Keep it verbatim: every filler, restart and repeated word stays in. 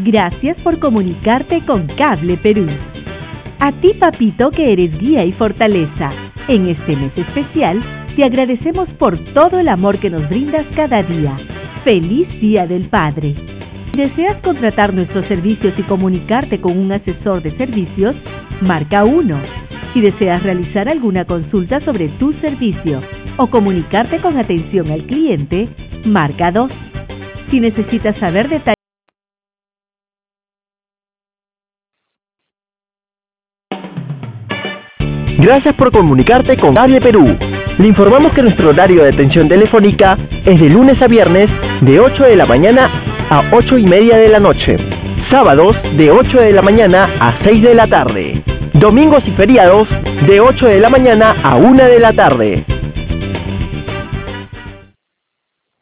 Gracias por comunicarte con Cable Perú. A ti, papito, que eres guía y fortaleza. En este mes especial, te agradecemos por todo el amor que nos brindas cada día. ¡Feliz Día del Padre! Si deseas contratar nuestros servicios y comunicarte con un asesor de servicios, marca uno. Si deseas realizar alguna consulta sobre tu servicio o comunicarte con atención al cliente, marca dos. Si necesitas saber detalles. Gracias por comunicarte con Cable Perú. Le informamos que nuestro horario de atención telefónica es de lunes a viernes de ocho de la mañana a ocho y media de la noche. Sábados de ocho de la mañana a seis de la tarde. Domingos y feriados de ocho de la mañana a una de la tarde.